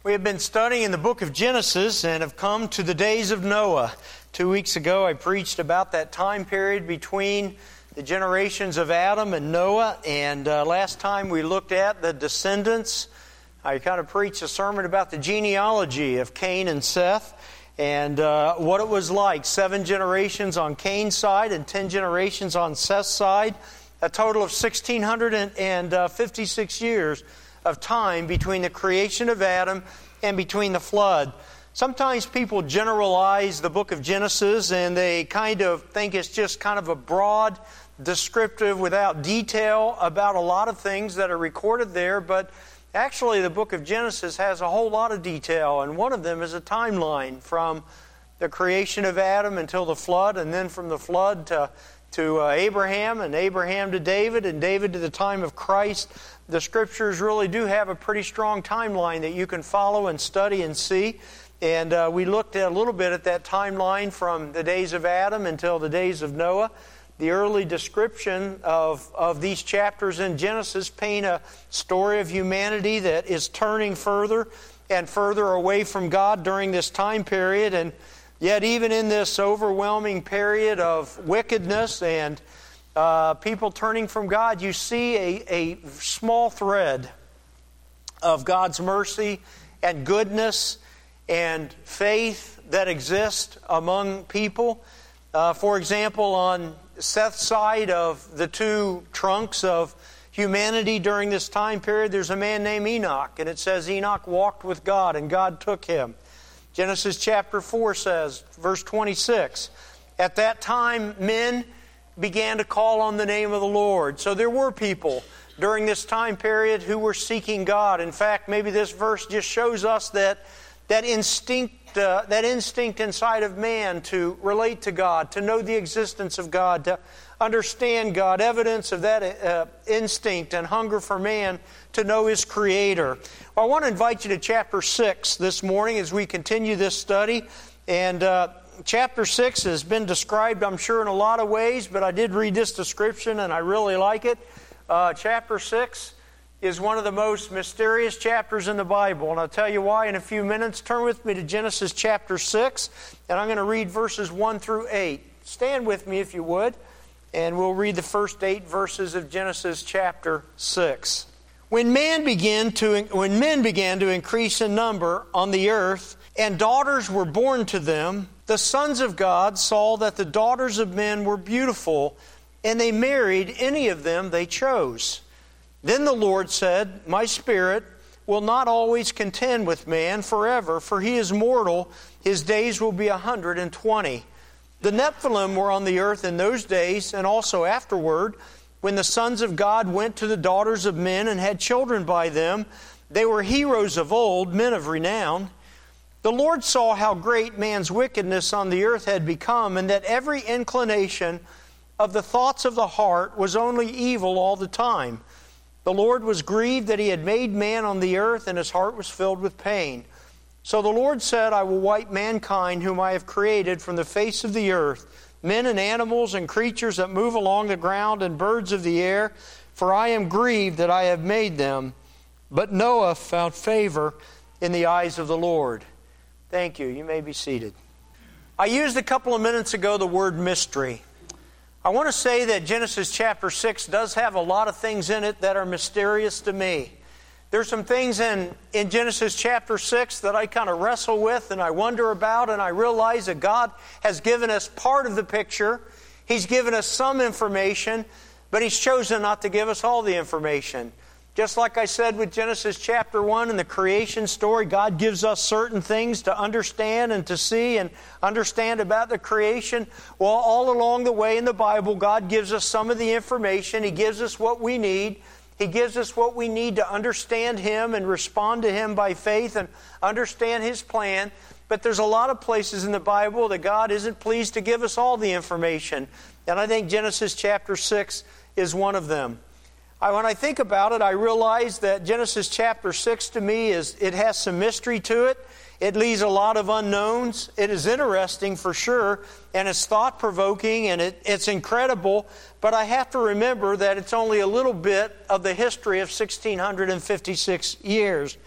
We have been studying in the book of Genesis and have come to the days of Noah. 2 weeks ago I preached about that time period between the generations of Adam and Noah, and last time we looked at the descendants. I kind of preached a sermon about the genealogy of Cain and Seth and what it was like. 7 generations on Cain's side and 10 generations on Seth's side. A total of 1,656 years of time between the creation of Adam and between the flood. Sometimes people generalize the book of Genesis and they kind of think it's just kind of a broad, descriptive, without detail about a lot of things that are recorded there, but actually the book of Genesis has a whole lot of detail, and one of them is a timeline from the creation of Adam until the flood, and then from the flood to Abraham, and Abraham to David, and David to the time of Christ. The Scriptures really do have a pretty strong timeline that you can follow and study and see. And we looked at a little bit at that timeline from the days of Adam until the days of Noah. The early description of these chapters in Genesis paint a story of humanity that is turning further and further away from God during this time period. And yet even in this overwhelming period of wickedness and people turning from God, you see a small thread of God's mercy and goodness and faith that exists among people. For example, on Seth's side of the two trunks of humanity during this time period, there's a man named Enoch, and it says Enoch walked with God and God took him. Genesis chapter 4 says, verse 26, at that time men began to call on the name of the Lord. So there were people during this time period who were seeking God. In fact, maybe this verse just shows us that instinct inside of man to relate to God, to know the existence of God, to understand God, evidence of that instinct and hunger for man to know his Creator. Well, I want to invite you to chapter 6 this morning as we continue this study. And chapter 6 has been described, I'm sure, in a lot of ways, but I did read this description and I really like it. Chapter 6 is one of the most mysterious chapters in the Bible, and I'll tell you why in a few minutes. Turn with me to Genesis chapter 6, and I'm going to read verses 1 through 8. Stand with me if you would, and we'll read the first 8 verses of Genesis chapter 6. When men began to increase in number on the earth, and daughters were born to them, the sons of God saw that the daughters of men were beautiful, and they married any of them they chose. Then the Lord said, my spirit will not always contend with man forever, for he is mortal. His days will be 120. The Nephilim were on the earth in those days, and also afterward, when the sons of God went to the daughters of men and had children by them. They were heroes of old, men of renown. The Lord saw how great man's wickedness on the earth had become, and that every inclination of the thoughts of the heart was only evil all the time. The Lord was grieved that he had made man on the earth, and his heart was filled with pain. So the Lord said, I will wipe mankind whom I have created from the face of the earth, men and animals and creatures that move along the ground and birds of the air, for I am grieved that I have made them. But Noah found favor in the eyes of the Lord. Thank you. You may be seated. I used a couple of minutes ago the word mystery. I want to say that Genesis chapter 6 does have a lot of things in it that are mysterious to me. There's some things in Genesis chapter 6 that I kind of wrestle with and I wonder about, and I realize that God has given us part of the picture. He's given us some information, but He's chosen not to give us all the information. Just like I said with Genesis chapter 1 and the creation story, God gives us certain things to understand and to see and understand about the creation. Well, all along the way in the Bible, God gives us some of the information. He gives us what we need. He gives us what we need to understand Him and respond to Him by faith and understand His plan. But there's a lot of places in the Bible that God isn't pleased to give us all the information. And I think Genesis chapter 6 is one of them. When I think about it, I realize that Genesis chapter 6 to me it has some mystery to it. It leaves a lot of unknowns. It is interesting for sure, and it's thought-provoking, and it's incredible. But I have to remember that it's only a little bit of the history of 1,656 years.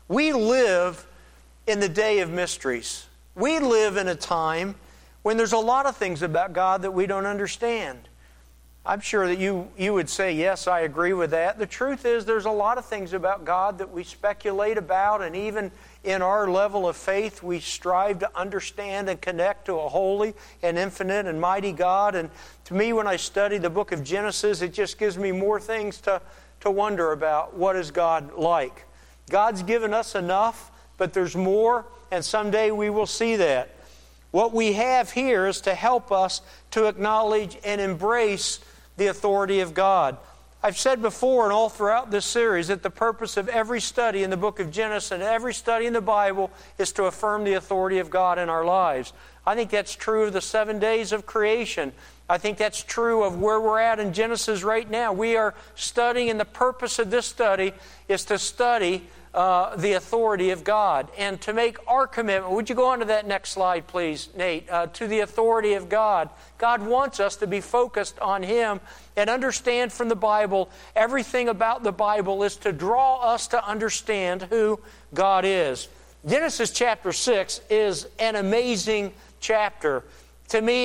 We live in the day of mysteries. We live in a time when there's a lot of things about God that we don't understand. I'm sure that you would say, yes, I agree with that. The truth is there's a lot of things about God that we speculate about, and even in our level of faith we strive to understand and connect to a holy and infinite and mighty God. And to me, when I study the book of Genesis, it just gives me more things to wonder about. What is God like? God's given us enough, but there's more, and someday we will see that. What we have here is to help us to acknowledge and embrace the authority of God. I've said before and all throughout this series that the purpose of every study in the book of Genesis and every study in the Bible is to affirm the authority of God in our lives. I think that's true of the 7 days of creation. I think that's true of where we're at in Genesis right now. We are studying, and the purpose of this study is to study the authority of God and to make our commitment. Would you go on to that next slide, please, Nate? To the authority of God. God wants us to be focused on Him and understand from the Bible. Everything about the Bible is to draw us to understand who God is. Genesis chapter 6 is an amazing chapter. To me,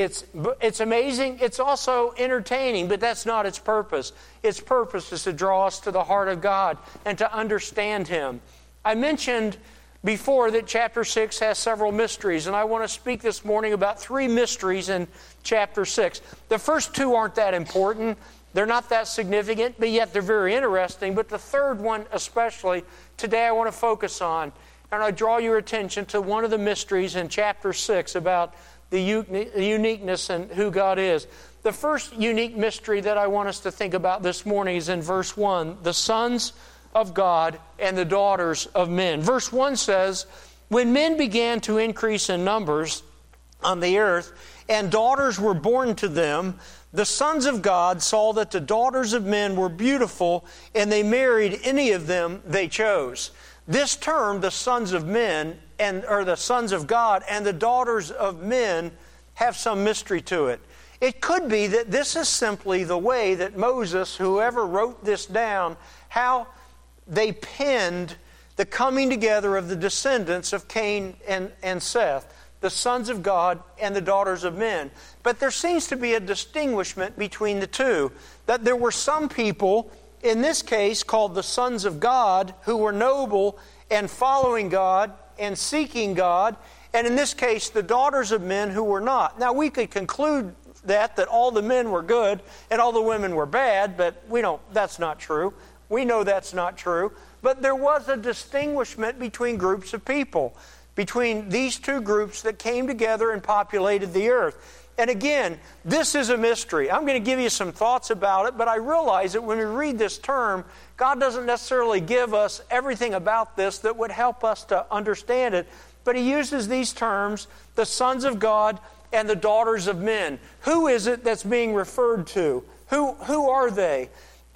it's amazing. It's also entertaining, but that's not its purpose. Its purpose is to draw us to the heart of God and to understand Him. I mentioned before that chapter 6 has several mysteries, and I want to speak this morning about 3 mysteries in chapter 6. The first 2 aren't that important. They're not that significant, but yet they're very interesting. But the third one especially, today I want to focus on. And I draw your attention to one of the mysteries in chapter 6 about the uniqueness and who God is. The first unique mystery that I want us to think about this morning is in verse 1, the sons of God and the daughters of men. Verse 1 says, when men began to increase in numbers on the earth, and daughters were born to them, the sons of God saw that the daughters of men were beautiful, and they married any of them they chose. This term, the sons of men, or the sons of God and the daughters of men, have some mystery to it. It could be that this is simply the way that Moses, whoever wrote this down, how they penned the coming together of the descendants of Cain and Seth, the sons of God and the daughters of men. But there seems to be a distinguishment between the two, that there were some people, in this case called the sons of God, who were noble and following God and seeking God, and in this case the daughters of men who were not. Now we could conclude that all the men were good and all the women were bad, but that's not true. We know that's not true. But there was a distinguishment between groups of people, between these two groups that came together and populated the earth. And again, this is a mystery. I'm going to give you some thoughts about it, but I realize that when we read this term, God doesn't necessarily give us everything about this that would help us to understand it. But He uses these terms, the sons of God and the daughters of men. Who is it that's being referred to? Who are they?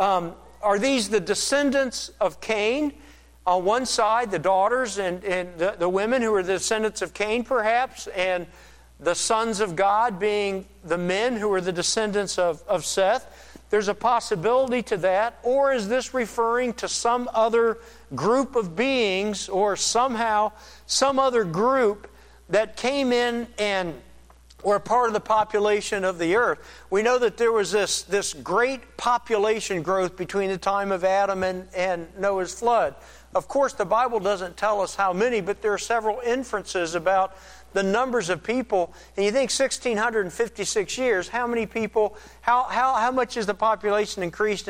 Are these the descendants of Cain? On one side, the daughters and the women who are the descendants of Cain, perhaps, and the sons of God being the men who are the descendants of Seth. There's a possibility to that. Or is this referring to some other group of beings, or somehow some other group that came in and were part of the population of the earth? We know that there was this great population growth between the time of Adam and Noah's flood. Of course, the Bible doesn't tell us how many, but there are several inferences about the numbers of people. And you think 1,656 years, how many people, how much is the population increased in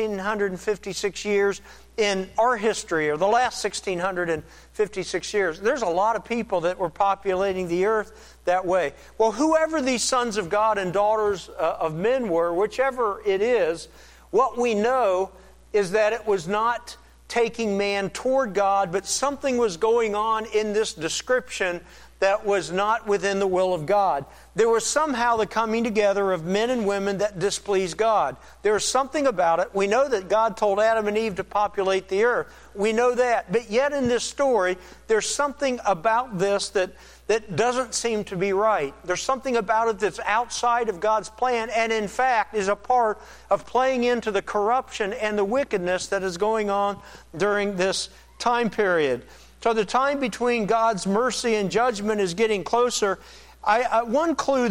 1,656 years in our history, or the last 1,656 years? There's a lot of people that were populating the earth that way. Well, whoever these sons of God and daughters of men were, whichever it is, what we know is that it was not taking man toward God, but something was going on in this description that was not within the will of God. There was somehow the coming together of men and women that displeased God. There was something about it. We know that God told Adam and Eve to populate the earth. We know that. But yet in this story, there's something about this that doesn't seem to be right. There's something about it that's outside of God's plan, and in fact is a part of playing into the corruption and the wickedness that is going on during this time period. So the time between God's mercy and judgment is getting closer. One clue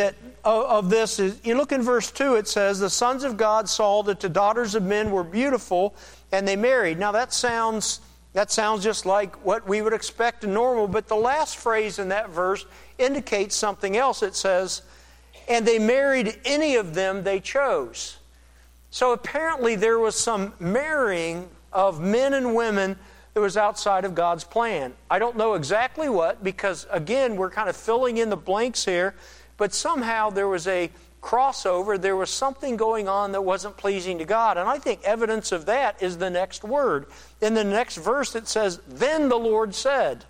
of this is, you look in verse 2, it says, the sons of God saw that the daughters of men were beautiful, and they married. Now that sounds just like what we would expect and normal, but the last phrase in that verse indicates something else. It says, and they married any of them they chose. So apparently there was some marrying of men and women that was outside of God's plan. I don't know exactly what, because again, we're kind of filling in the blanks here, but somehow there was a crossover. There was something going on that wasn't pleasing to God. And I think evidence of that is the next word. In the next verse it says, then the Lord said.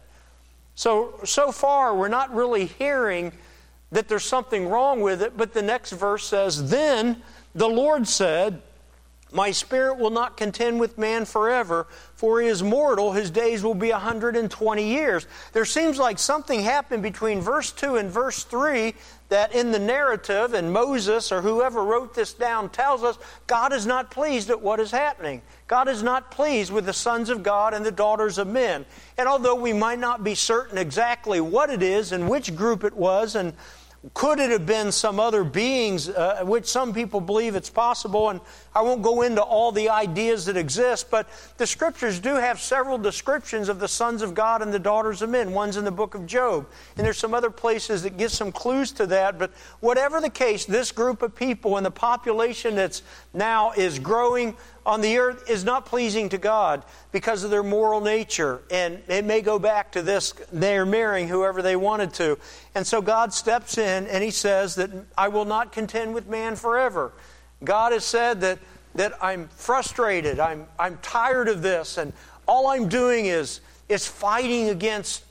So far we're not really hearing that there's something wrong with it, but the next verse says, then the Lord said, my spirit will not contend with man forever, for he is mortal, his days will be 120 years. There seems like something happened between verse 2 and verse 3 that in the narrative, and Moses or whoever wrote this down tells us, God is not pleased at what is happening. God is not pleased with the sons of God and the daughters of men. And although we might not be certain exactly what it is and which group it was, and could it have been some other beings, which some people believe it's possible, and I won't go into all the ideas that exist, but the Scriptures do have several descriptions of the sons of God and the daughters of men. One's in the book of Job, and there's some other places that give some clues to that, but whatever the case, this group of people and the population that's now is growing on the earth is not pleasing to God because of their moral nature. And it may go back to this, they're marrying whoever they wanted to. And so God steps in and He says that I will not contend with man forever. God has said that I'm frustrated, I'm tired of this, and all I'm doing is fighting against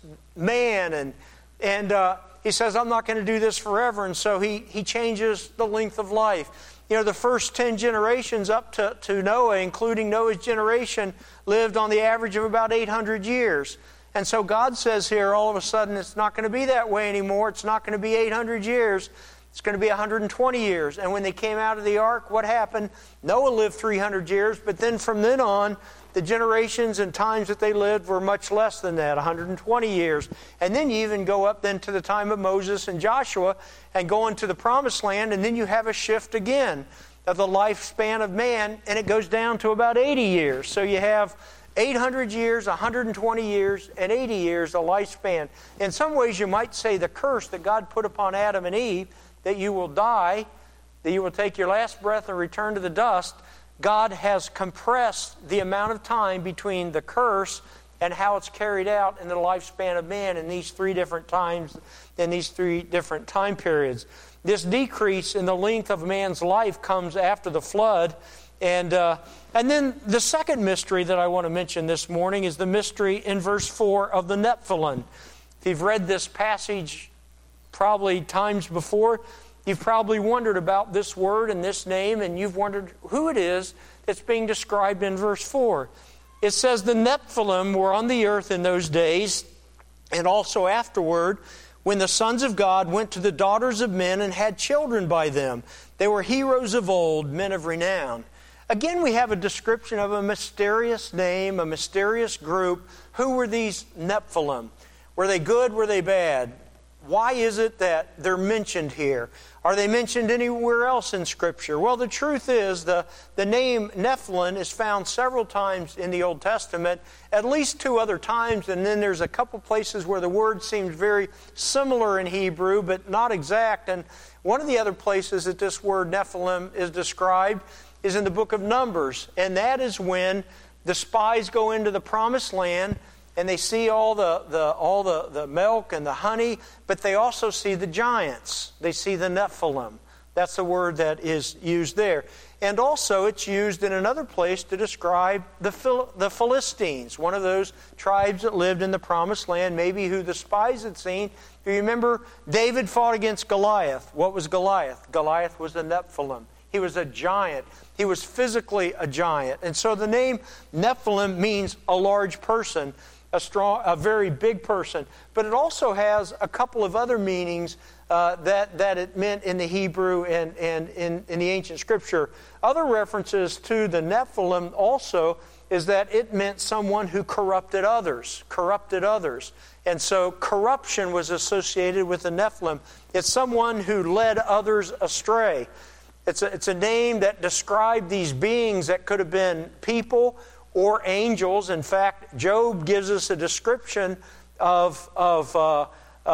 man. And He says I'm not going to do this forever. And so He changes the length of life. You know, the first 10 generations up to Noah, including Noah's generation, lived on the average of about 800 years. And so God says here, all of a sudden, it's not going to be that way anymore. It's not going to be 800 years. It's going to be 120 years. And when they came out of the ark, what happened? Noah lived 300 years, but then from then on, the generations and times that they lived were much less than that, 120 years. And then you even go up then to the time of Moses and Joshua and go into the promised land, and then you have a shift again of the lifespan of man, and it goes down to about 80 years. So you have 800 years, 120 years, and 80 years, a lifespan. In some ways you might say the curse that God put upon Adam and Eve, that you will die, that you will take your last breath and return to the dust, God has compressed the amount of time between the curse and how it's carried out in the lifespan of man in these three different times, in these three different time periods. This decrease in the length of man's life comes after the flood. And then the second mystery that I want to mention this morning is the mystery in verse 4 of the Nephilim. If you've read this passage probably times before, you've probably wondered about this word and this name, and you've wondered who it is that's being described in verse 4. It says the Nephilim were on the earth in those days, and also afterward, when the sons of God went to the daughters of men and had children by them. They were heroes of old, men of renown. Again, we have a description of a mysterious name, a mysterious group. Who were these Nephilim? Were they good? Were they bad? Why is it that they're mentioned here? Are they mentioned anywhere else in Scripture? Well, the truth is the name Nephilim is found several times in the Old Testament, at least 2 other times, and then there's a couple places where the word seems very similar in Hebrew, but not exact. And one of the other places that this word Nephilim is described is in the book of Numbers, and that is when the spies go into the promised land and they see all the milk and the honey, but they also see the giants. They see the Nephilim. That's the word that is used there. And also it's used in another place to describe the Philistines, one of those tribes that lived in the promised land, maybe who the spies had seen. If you remember, David fought against Goliath. What was Goliath? Goliath was the Nephilim. He was a giant. He was physically a giant. And so the name Nephilim means a large person, a very big person. But it also has a couple of other meanings that it meant in the Hebrew and in the ancient Scripture. Other references to the Nephilim also is that it meant someone who corrupted others. And so corruption was associated with the Nephilim. It's someone who led others astray. It's a name that described these beings that could have been people or angels. In fact, Job gives us a description of the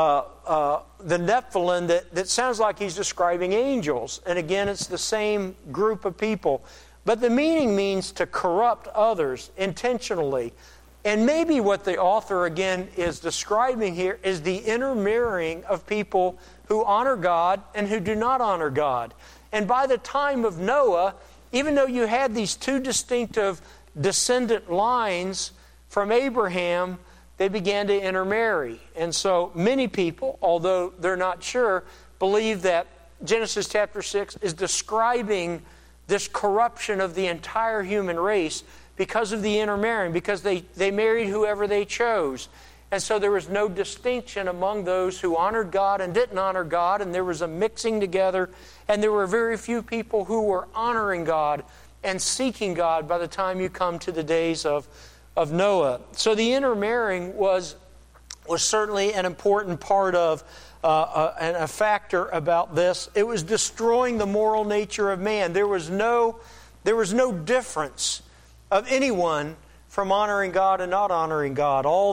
Nephilim that sounds like he's describing angels. And again, it's the same group of people. But the meaning means to corrupt others intentionally. And maybe what the author, again, is describing here is the intermarrying of people who honor God and who do not honor God. And by the time of Noah, even though you had these two distinctive descendant lines from Abraham, they began to intermarry. And so many people, although they're not sure, believe that Genesis chapter 6 is describing this corruption of the entire human race because of the intermarrying, because they married whoever they chose. And so there was no distinction among those who honored God and didn't honor God, and there was a mixing together, and there were very few people who were honoring God and seeking God by the time you come to the days of Noah. So the intermarrying was certainly an important part of and a factor about this. It was destroying the moral nature of man. There was no difference of anyone from honoring God and not honoring God. All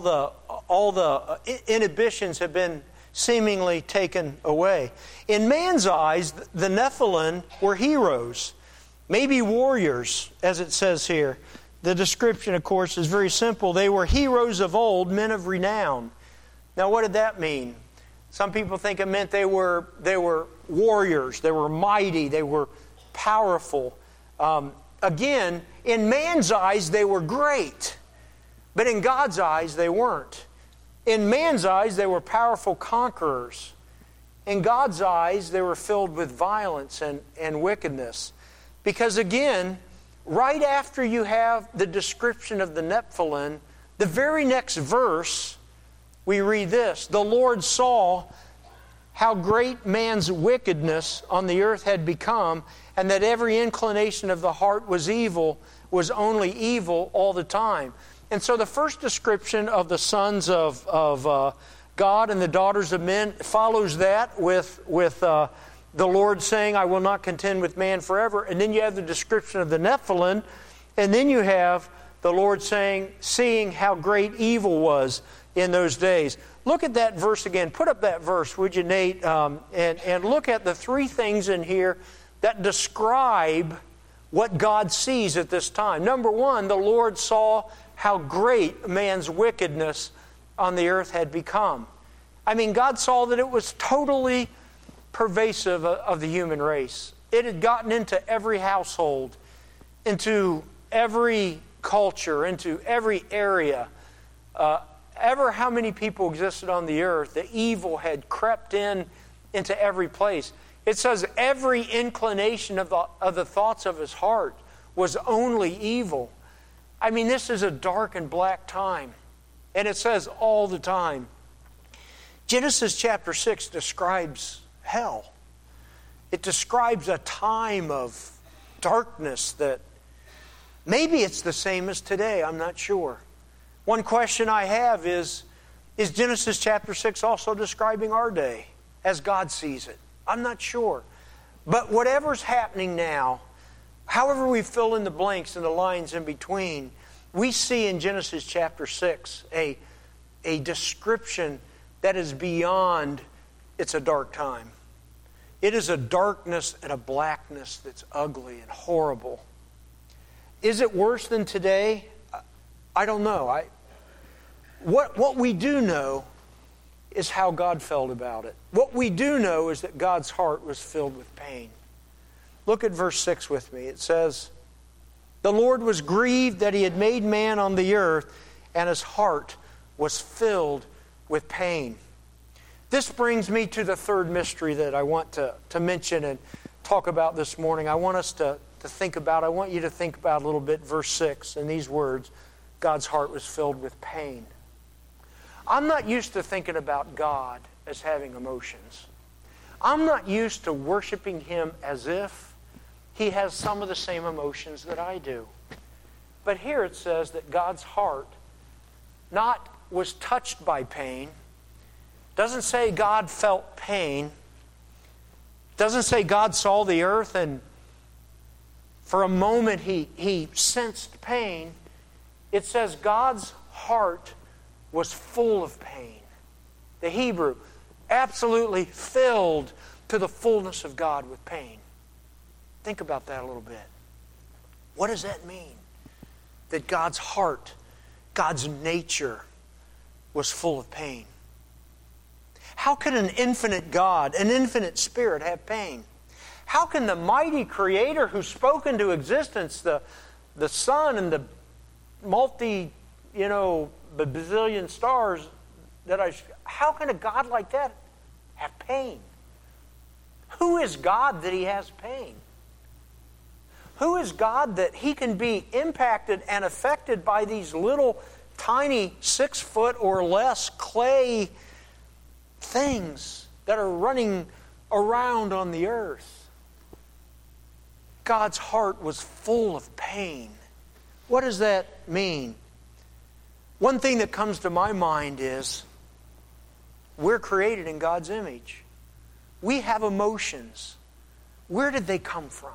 the inhibitions have been seemingly taken away. In man's eyes, the Nephilim were heroes, maybe warriors, as it says here. The description, of course, is very simple. They were heroes of old, men of renown. Now, what did that mean? Some people think it meant they were warriors, they were mighty, they were powerful. Again, in man's eyes, they were great. But in God's eyes, they weren't. In man's eyes, they were powerful conquerors. In God's eyes, they were filled with violence and wickedness. Because again, right after you have the description of the Nephilim, the very next verse, we read this: the Lord saw how great man's wickedness on the earth had become, and that every inclination of the heart was evil, was only evil all the time. And so the first description of the sons of God and the daughters of men follows that with the Lord saying, I will not contend with man forever. And then you have the description of the Nephilim, and then you have the Lord saying, seeing how great evil was in those days. Look at that verse again. Put up that verse, would you, Nate? And look at the three things in here that describe what God sees at this time. Number one, the Lord saw how great man's wickedness on the earth had become. I mean, God saw that it was totally pervasive of the human race. It had gotten into every household, into every culture, into every area. Ever how many people existed on the earth, the evil had crept into every place. It says every inclination of the thoughts of his heart was only evil. I mean, this is a dark and black time. And it says all the time. Genesis chapter 6 describes hell. It describes a time of darkness that maybe it's the same as today. I'm not sure. One question I have is Genesis chapter 6 also describing our day as God sees it? I'm not sure. But whatever's happening now, however we fill in the blanks and the lines in between, we see in Genesis chapter 6 a description that is beyond it's a dark time. It is a darkness and a blackness that's ugly and horrible. Is it worse than today? I don't know. What we do know is how God felt about it. What we do know is that God's heart was filled with pain. Look at verse 6 with me. It says, the Lord was grieved that he had made man on the earth, and his heart was filled with pain. This brings me to the third mystery that I want to mention and talk about this morning. I want us to think about, I want you to think about a little bit verse 6 and these words, God's heart was filled with pain. I'm not used to thinking about God as having emotions. I'm not used to worshiping Him as if He has some of the same emotions that I do. But here it says that God's heart not was touched by pain. Doesn't say God felt pain. Doesn't say God saw the earth and for a moment he sensed pain. It says God's heart was full of pain. The Hebrew, absolutely filled to the fullness of God with pain. Think about that a little bit. What does that mean? That God's heart, God's nature was full of pain. How can an infinite God, an infinite Spirit have pain? How can the mighty Creator who spoke into existence the sun and the the bazillion stars how can a God like that have pain? Who is God that He has pain? Who is God that He can be impacted and affected by these little tiny 6 foot or less clay things that are running around on the earth? God's heart was full of pain. What does that mean? One thing that comes to my mind is we're created in God's image. We have emotions. Where did they come from?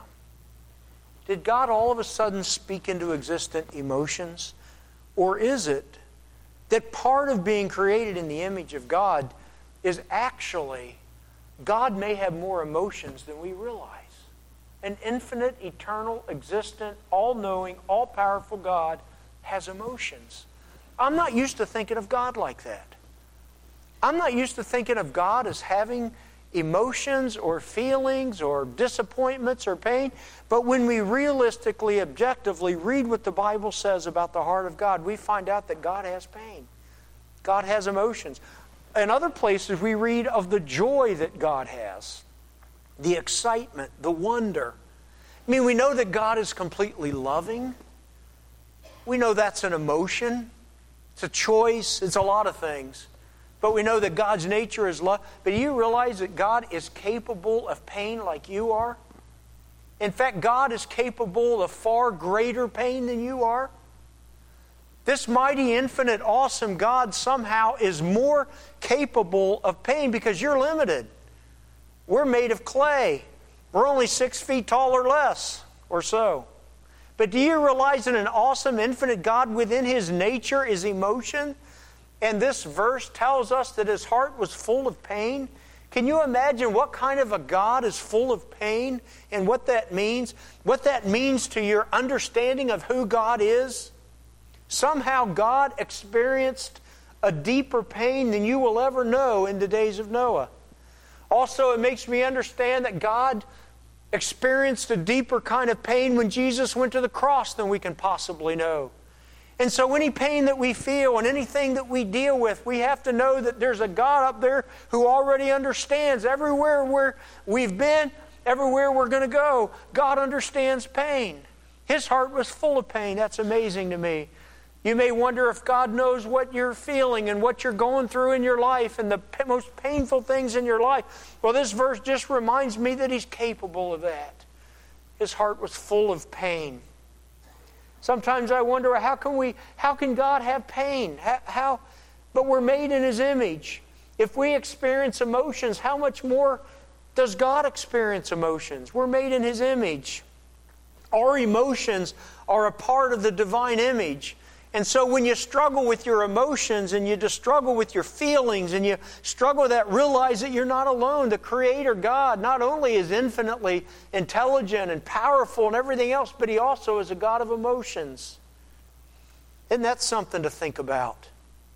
Did God all of a sudden speak into existent emotions? Or is it that part of being created in the image of God is actually God may have more emotions than we realize? An infinite, eternal, existent, all-knowing, all-powerful God has emotions. I'm not used to thinking of God like that. I'm not used to thinking of God as having emotions or feelings or disappointments or pain. But when we realistically, objectively read what the Bible says about the heart of God, we find out that God has pain. God has emotions. In other places, we read of the joy that God has, the excitement, the wonder. I mean, we know that God is completely loving. We know that's an emotion. It's a choice. It's a lot of things. But we know that God's nature is love. But do you realize that God is capable of pain like you are? In fact, God is capable of far greater pain than you are. This mighty, infinite, awesome God somehow is more capable of pain because you're limited. We're made of clay. We're only 6 feet tall or less, or so. But do you realize that an awesome, infinite God within His nature is emotion? And this verse tells us that His heart was full of pain. Can you imagine what kind of a God is full of pain and what that means? What that means to your understanding of who God is? Somehow God experienced a deeper pain than you will ever know in the days of Noah. Also, it makes me understand that God experienced a deeper kind of pain when Jesus went to the cross than we can possibly know. And so any pain that we feel and anything that we deal with, we have to know that there's a God up there who already understands everywhere where we've been, everywhere we're going to go. God understands pain. His heart was full of pain. That's amazing to me. You may wonder if God knows what you're feeling and what you're going through in your life and the most painful things in your life. Well, this verse just reminds me that He's capable of that. His heart was full of pain. Sometimes I wonder, how can God have pain? But we're made in His image. If we experience emotions, how much more does God experience emotions? We're made in His image. Our emotions are a part of the divine image. And so when you struggle with your emotions and you just struggle with your feelings and you struggle with that, realize that you're not alone. The Creator God not only is infinitely intelligent and powerful and everything else, but He also is a God of emotions. Isn't that something to think about?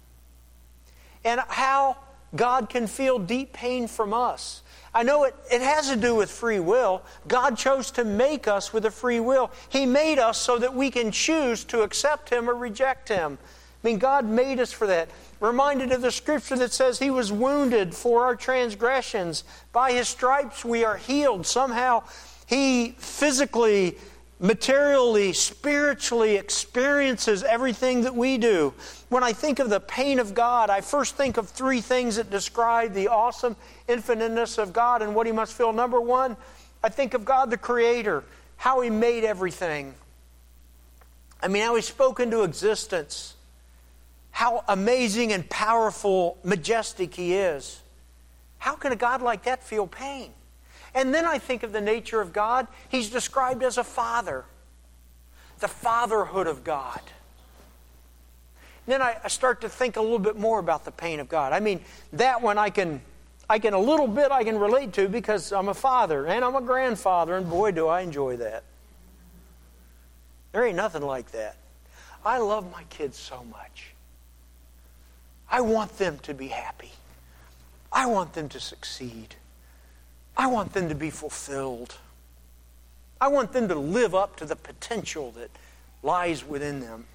And how God can feel deep pain from us. I know it has to do with free will. God chose to make us with a free will. He made us so that we can choose to accept Him or reject Him. I mean, God made us for that. Reminded of the scripture that says He was wounded for our transgressions. By His stripes we are healed. Somehow He physically, materially, spiritually experiences everything that we do. When I think of the pain of God, I first think of 3 things that describe the awesome infiniteness of God and what He must feel. Number 1, I think of God the Creator, how He made everything. I mean, how He spoke into existence. How amazing and powerful, majestic He is. How can a God like that feel pain? And then I think of the nature of God. He's described as a father. The fatherhood of God. Then I start to think a little bit more about the pain of God. I mean, that one I can a little bit I can relate to because I'm a father and I'm a grandfather, and boy, do I enjoy that. There ain't nothing like that. I love my kids so much. I want them to be happy. I want them to succeed. I want them to be fulfilled. I want them to live up to the potential that lies within them.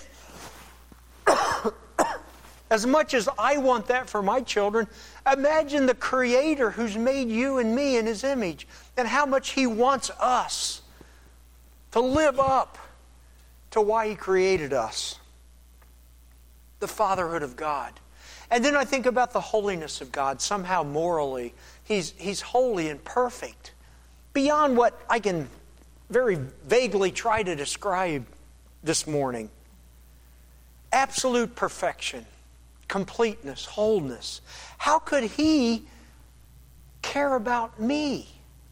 As much as I want that for my children, imagine the Creator who's made you and me in His image, and how much He wants us to live up to why He created us. The fatherhood of God. And then I think about the holiness of God. Somehow morally, He's holy and perfect. Beyond what I can very vaguely try to describe this morning. Absolute perfection. Completeness. Wholeness. How could He care about me?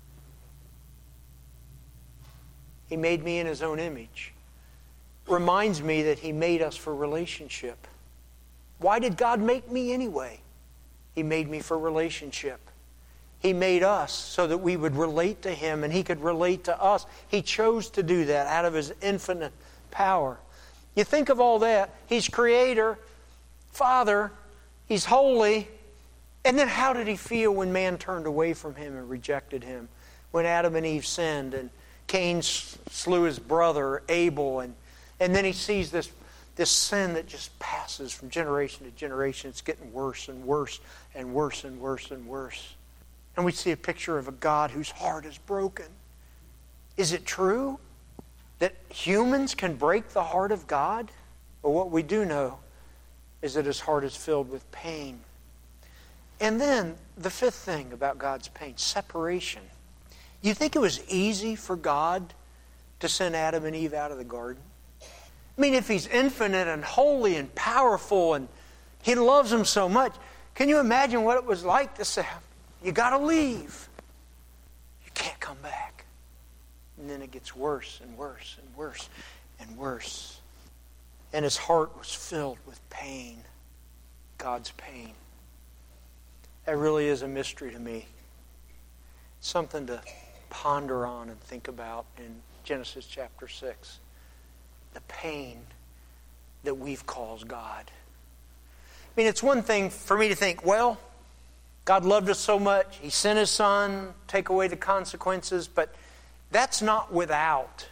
He made me in His own image. Reminds me that He made us for relationship. Why did God make me anyway? He made me for relationship. He made us so that we would relate to Him and He could relate to us. He chose to do that out of His infinite power. You think of all that. He's Creator, Father, He's holy. And then how did He feel when man turned away from Him and rejected Him? When Adam and Eve sinned and Cain slew his brother Abel, and then he sees this sin that just passes from generation to generation. It's getting worse and worse and worse and worse and worse. And we see a picture of a God whose heart is broken. Is it true that humans can break the heart of God? Well, what we do know is that His heart is filled with pain. And then the fifth thing about God's pain, separation. You think it was easy for God to send Adam and Eve out of the garden? I mean, if He's infinite and holy and powerful and He loves them so much, can you imagine what it was like to say, you got to leave. You can't come back. And then it gets worse and worse and worse and worse. And His heart was filled with pain. God's pain. That really is a mystery to me. Something to ponder on and think about in Genesis chapter 6. The pain that we've caused God. I mean, it's one thing for me to think, well, God loved us so much, He sent His Son, take away the consequences, but that's not without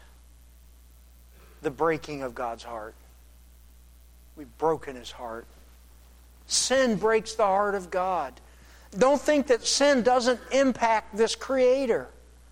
the breaking of God's heart. We've broken His heart. Sin breaks the heart of God. Don't think that sin doesn't impact this Creator.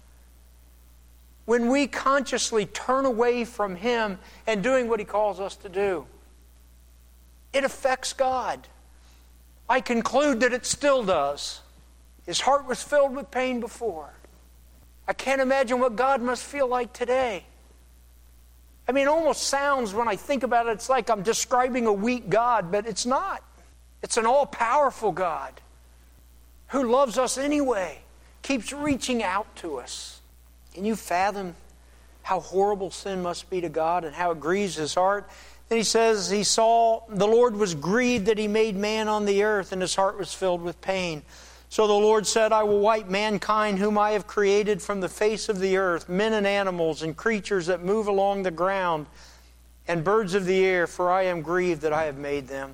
When we consciously turn away from Him and doing what He calls us to do, it affects God. I conclude that it still does. His heart was filled with pain before. I can't imagine what God must feel like today. I mean, it almost sounds, when I think about it, it's like I'm describing a weak God, but it's not. It's an all-powerful God who loves us anyway, keeps reaching out to us. Can you fathom how horrible sin must be to God and how it grieves His heart? Then He says, He saw the Lord was grieved that He made man on the earth, and His heart was filled with pain. So the Lord said, I will wipe mankind whom I have created from the face of the earth, men and animals and creatures that move along the ground, and birds of the air, for I am grieved that I have made them.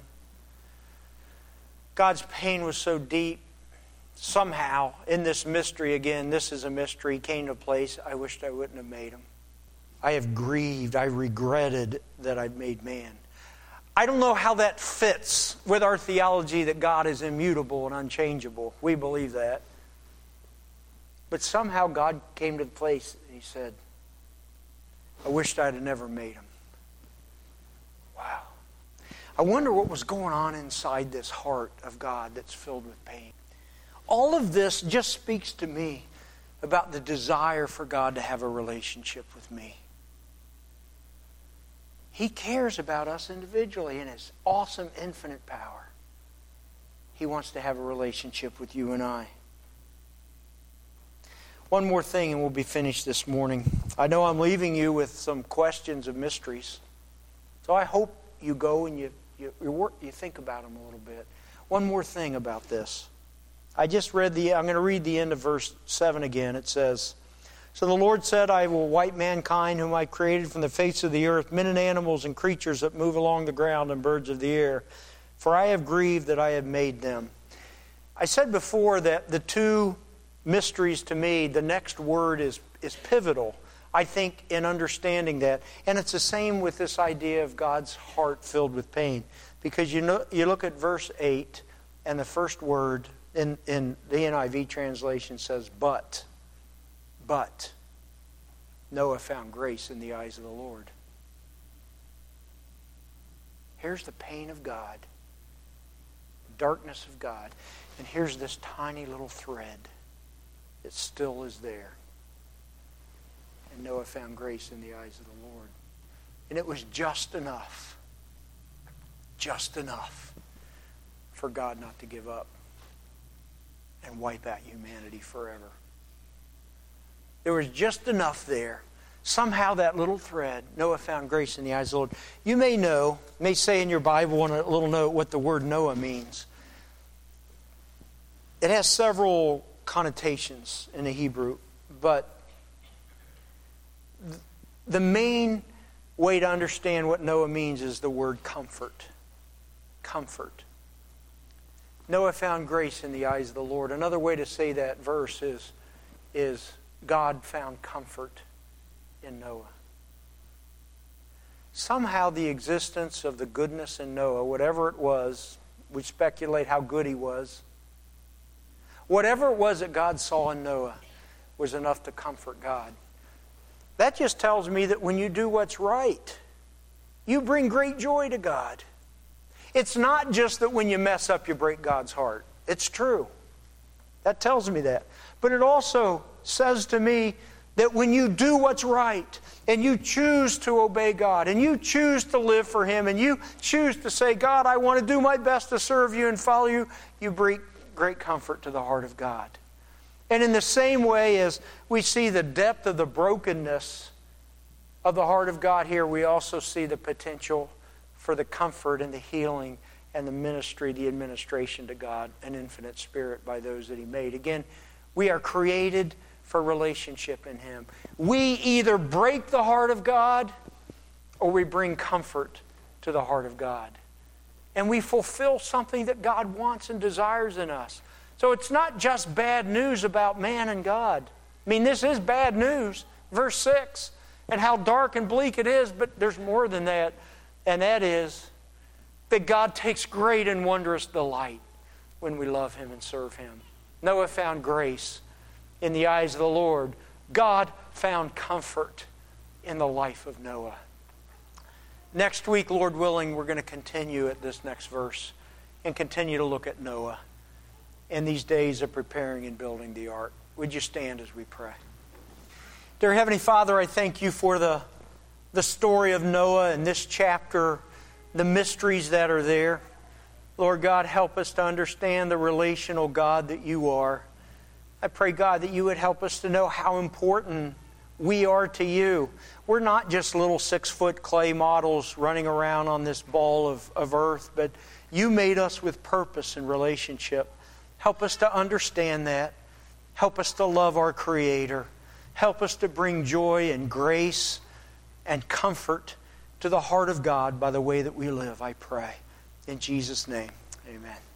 God's pain was so deep. Somehow, in this mystery, again, this is a mystery, came to a place I wished I wouldn't have made Him. I have grieved, I regretted that I'd made man. I don't know how that fits with our theology that God is immutable and unchangeable. We believe that. But somehow God came to the place and He said, I wished I'd have never made him. Wow. I wonder what was going on inside this heart of God that's filled with pain. All of this just speaks to me about the desire for God to have a relationship with me. He cares about us individually in His awesome infinite power. He wants to have a relationship with you and I. One more thing and we'll be finished this morning. I know I'm leaving you with some questions of mysteries. So I hope you go and you think about them a little bit. One more thing about this. I'm going to read the end of verse 7 again. It says, "So the Lord said, I will wipe mankind whom I created from the face of the earth, men and animals and creatures that move along the ground and birds of the air. For I have grieved that I have made them." I said before that the two mysteries to me, the next word is pivotal, I think, in understanding that. And it's the same with this idea of God's heart filled with pain. Because you look at verse 8, and the first word in the NIV translation says, but Noah found grace in the eyes of the Lord. Here's the pain of God, the darkness of God, and here's this tiny little thread that still is there. And Noah found grace in the eyes of the Lord. And it was just enough for God not to give up and wipe out humanity forever. There was just enough there. Somehow that little thread, Noah found grace in the eyes of the Lord. You may say in your Bible on a little note what the word Noah means. It has several connotations in the Hebrew, but the main way to understand what Noah means is the word comfort. Comfort. Noah found grace in the eyes of the Lord. Another way to say that verse is God found comfort in Noah. Somehow the existence of the goodness in Noah, whatever it was, we speculate how good he was, whatever it was that God saw in Noah was enough to comfort God. That just tells me that when you do what's right, you bring great joy to God. It's not just that when you mess up, you break God's heart. It's true. That tells me that. But it also says to me that when you do what's right, and you choose to obey God, and you choose to live for Him, and you choose to say, God, I want to do my best to serve you and follow you, you bring great comfort to the heart of God. And in the same way as we see the depth of the brokenness of the heart of God here, we also see the potential for the comfort and the healing and the ministry, the administration to God, an infinite Spirit by those that He made. Again, we are created for relationship in Him. We either break the heart of God or we bring comfort to the heart of God. And we fulfill something that God wants and desires in us. So it's not just bad news about man and God. I mean, this is bad news, verse 6, and how dark and bleak it is, but there's more than that. And that is that God takes great and wondrous delight when we love Him and serve Him. Noah found grace in the eyes of the Lord. God found comfort in the life of Noah. Next week, Lord willing, we're going to continue at this next verse and continue to look at Noah in these days of preparing and building the ark. Would you stand as we pray? Dear Heavenly Father, I thank You for the story of Noah and this chapter, the mysteries that are there. Lord God, help us to understand the relational God that You are. I pray, God, that You would help us to know how important we are to You. We're not just little 6-foot clay models running around on this ball of earth, but You made us with purpose and relationship. Help us to understand that. Help us to love our Creator. Help us to bring joy and grace and comfort to the heart of God by the way that we live, I pray. In Jesus' name, amen.